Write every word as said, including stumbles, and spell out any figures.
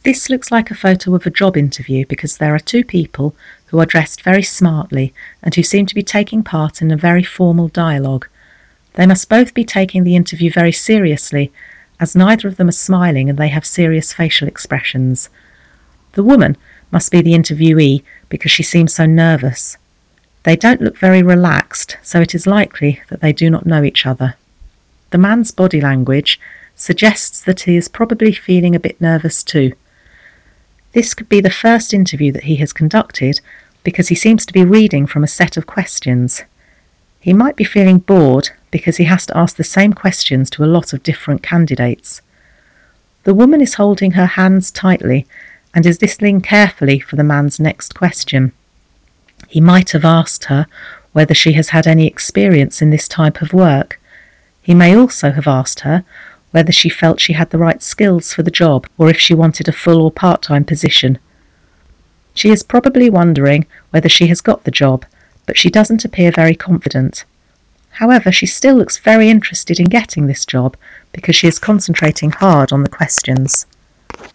This looks like a photo of a job interview because there are two people who are dressed very smartly and who seem to be taking part in a very formal dialogue. They must both be taking the interview very seriously, as neither of them are smiling and they have serious facial expressions. The woman must be the interviewee because she seems so nervous. They don't look very relaxed, so it is likely that they do not know each other. The man's body language suggests that he is probably feeling a bit nervous too. This could be the first interview that he has conducted because he seems to be reading from a set of questions. He might be feeling bored because he has to ask the same questions to a lot of different candidates. The woman is holding her hands tightly and is listening carefully for the man's next question. He might have asked her whether she has had any experience in this type of work. He may also have asked her whether she felt she had the right skills for the job or if she wanted a full or part-time position. She is probably wondering whether she has got the job, but she doesn't appear very confident. However, she still looks very interested in getting this job because she is concentrating hard on the questions.